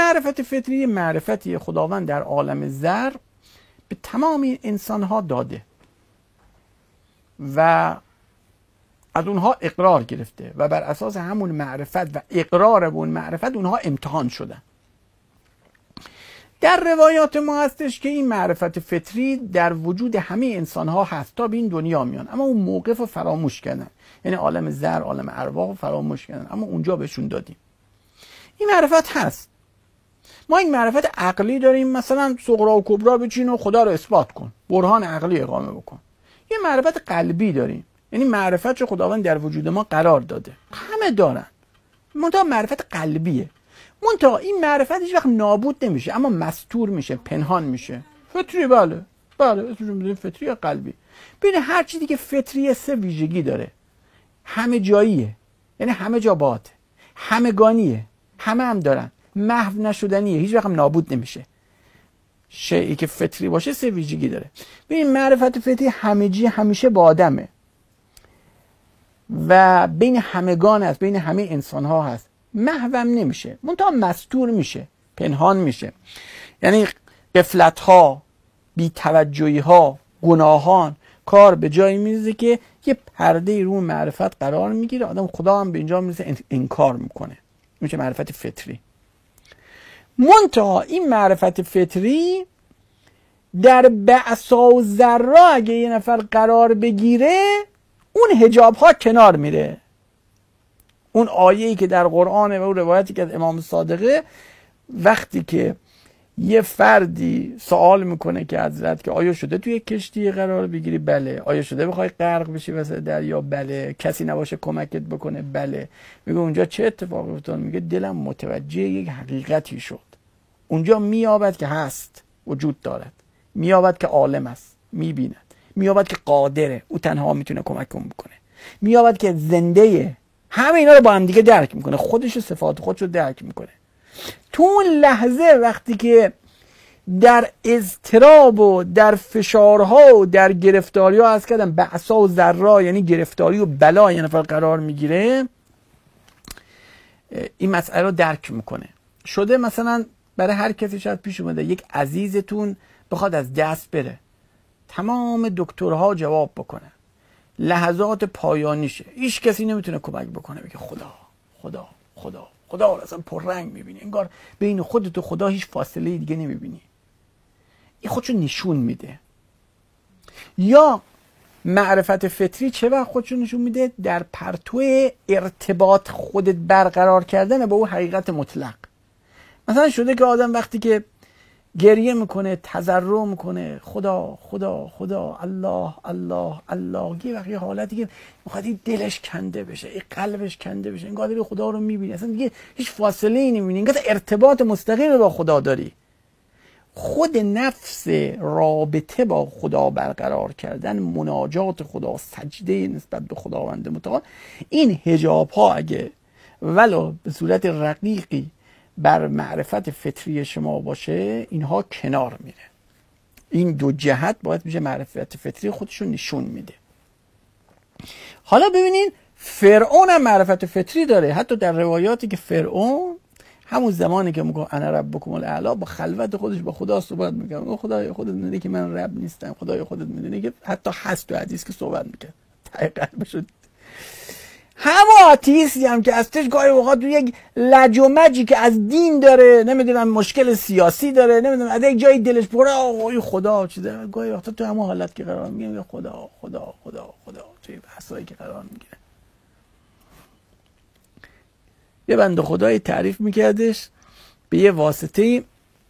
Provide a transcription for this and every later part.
معرفت فطری معرفتی خداوند در عالم ذر به تمام انسان ها داده و از اونها اقرار گرفته و بر اساس همون معرفت و اقرار به اون معرفت اونها امتحان شدن. در روایات ما هستش که این معرفت فطری در وجود همه انسان ها هست تا به این دنیا میان، اما اون موقف رو فراموش کردن، یعنی عالم ذر، عالم ارواح رو فراموش کردن، اما اونجا بهشون دادیم. این معرفت هست. ما این معرفت عقلی داریم، مثلا صغرا و کبرا بچین و خدا رو اثبات کن، برهان عقلی اقامه بکن. یه معرفت قلبی داریم، یعنی معرفت که خداوند در وجود ما قرار داده، همه دارن، منتها معرفت قلبیه. منتها این معرفت هیچ وقت نابود نمیشه، اما مستور میشه، پنهان میشه. فطری، بله اسمش فطری یا قلبی. ببین هر چیزی که فطریه سه ویژگی داره. همه جاییه، یعنی همه جا باته، همگانیه، همه هم دارن، محو نشدنیه، هیچ وقت هم نابود نمیشه. شیئی که فطری باشه سه ویژگی داره. ببین معرفت فطری همگی، همیشه با آدمه و بین همگان است، بین همه انسان ها هست، محو نمیشه، منتها مستور میشه، پنهان میشه. یعنی غفلت ها، بی توجهی ها، گناهان کار به جایی میرسه که یه پرده رو معرفت قرار میگیره، آدم خدا هم به اینجا میرسه انکار میکنه، میشه معرفت فطری. منتها این معرفت فطری در بعثا و ذرا اگه یه نفر قرار بگیره، اون حجاب ها کنار میره. اون آیه‌ای که در قرآن و اون روایتی که از امام صادقه، وقتی که یه فردی سوال میکنه که حضرت که آیا شده توی کشتی قرار بگیری؟ بله. آیا شده بخوای غرق بشی وسط دریا؟ بله. کسی نباشه کمکت بکنه؟ بله. میگه اونجا چه اتفاقی افتاد؟ میگه دلم متوجه یک حقیقتی شد. اونجا میابد که هست، وجود دارد، میابد که عالم است، میبیند، میابد که قادره، او تنها میتونه کمکم بکنه، میابد که زنده، همه اینا رو با هم دیگه درک میکنه، خودش و صفات خودش رو درک میکنه. تو اون لحظه وقتی که در اضطراب و در فشارها و در گرفتاری ها، از کردم بعثا و ذرا یعنی گرفتاری و بلا، یه نفر قرار میگیره، این مسئله رو درک میکنه. شده مثلا برای هر کسی شاید پیش اومده یک عزیزتون بخواد از دست بره، تمام دکترها جواب بکنه، لحظات پایانیشه، هیچ کسی نمیتونه کمک بکنه، بگه خدا خدا خدا خدا رو اصلا پررنگ میبینی، انگار بین خودت و خدا هیچ فاصله دیگه نمیبینی. این خودشو نشون میده. یا معرفت فطری چه وقت خودشو نشون میده؟ در پرتو ارتباط خودت برقرار کردن با اون حقیقت مطلق. مثلا شده که آدم وقتی که گریه میکنه، تضرع میکنه، خدا خدا خدا، الله الله الله، یه وقتی حالتی که میخواد این دلش کنده بشه، این قلبش کنده بشه، انگار داری خدا رو میبینی، اصلا دیگه هیچ فاصله ای نمیبینی، انگار ارتباط مستقیم با خدا داری. خود نفس رابطه با خدا برقرار کردن، مناجات خدا، سجده نسبت به خداوند متعال، این حجاب ها اگه ولو به صورت رقیقی بر معرفت فطری شما باشه، اینها کنار میره. این دو جهت باید میشه معرفت فطری خودشو نشون میده. حالا ببینین فرعون هم معرفت فطری داره. حتی در روایاتی که فرعون همون زمانی که میگه انا ربکم الاعلی، با خلوت خودش با خدا صحبت میکنه، خدای خودت میدونی که من رب نیستم، خدای خودت میدونی که، حتی هست تو حدیث که صحبت میکنه ته قلبش. همه آتیستی هم که ازش گاهی اوقات تو یک لج و مجی که از دین داره، نمیدونم مشکل سیاسی داره، نمیدونم از یک جای دلش پره آقای خدا چیزه، گاهی وقتا تو همه حالت که قرار میگیره خدا خدا خدا خدا، توی بحثایی که قرار میگیره. یه بنده خدایی تعریف میکردش به یه واسطه‌ای،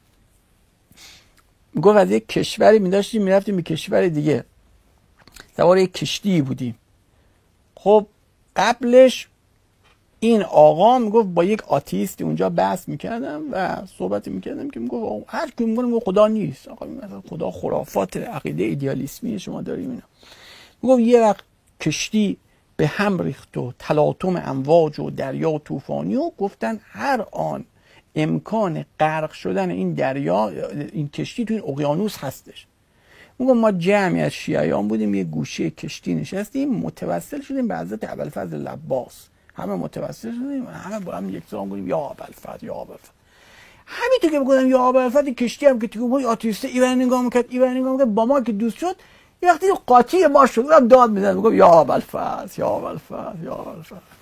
میگفت از یک کشوری میداشتیم میرفتیم به کشور دیگه، سوار یک کشتی بودیم. خب قبلش این آقا میگفت با یک آتیستی اونجا بحث میکردم و صحبت میکردم که میگفت هر کی میگه خدا نیست، آقا مثلا خدا خرافات، عقیده ایدئالیسمی شما داریم اینا. میگفت یه وقت کشتی به هم ریخت و تلاطم امواج و دریا طوفانی و گفتن هر آن امکان غرق شدن این دریا، این کشتی تو این اقیانوس هستش. میگم ما جمعی از شیعیان بودیم، یه گوشه کشتی نشستیم، متوسل شدیم به حضرت ابوالفضل لباس، همه متوسل شدیم، همه با هم یک سلام گفتیم یا ابوالفضل یا ابوالفضل. همینطور که بگم یا ابوالفضل کشتی هم که تو آتیسته ایوان نگاه میکرد با ما که دوست شد، یه وقتی قاطی ما شد داد میزد میگم یا ابوالفضل یا ابوالفضل یا ابوالفضل.